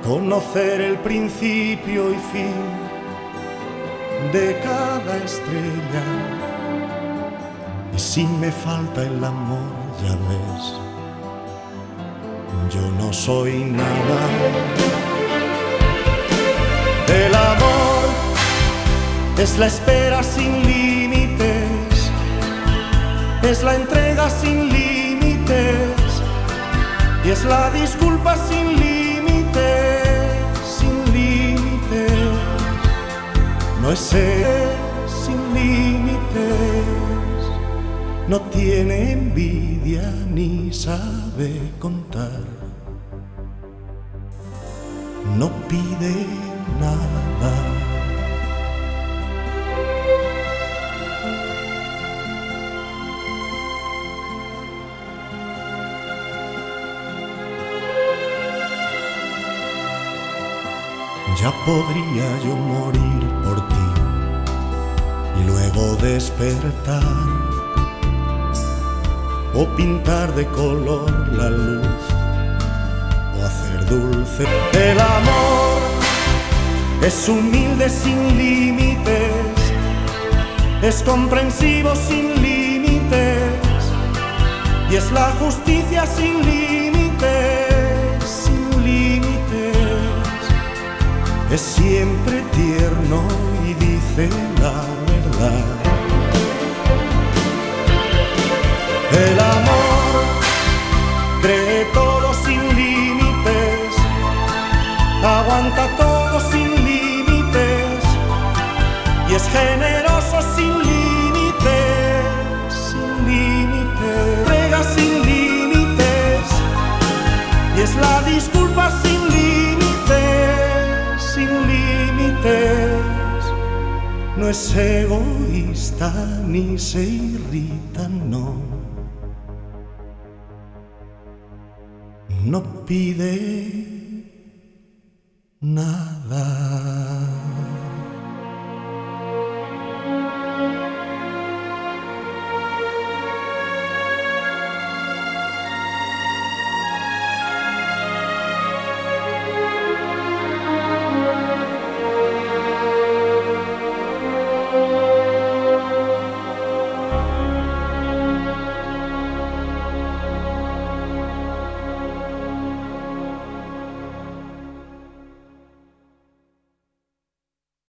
conocer el principio y fin de cada estrella. Y si me falta el amor, ya ves, yo no soy nada. El amor es la espera sin límites, es la entrega sin límites y es la disculpa sin límites, sin límites. No es ser sin límites, no tiene envidia ni sabe contar, no pide nada. Ya podría yo morir por ti y luego despertar, o pintar de color la luz, o hacer dulce. El amor es humilde sin límites, es comprensivo sin límites y es la justicia sin límites, sin límites. Es siempre tierno y dice la verdad. El amor cree todo sin límites, aguanta todo sin límites y es generoso sin límites, sin límites. Entrega sin límites y es la disculpa sin límites, sin límites. No es egoísta ni se irrita, no. No pide nada.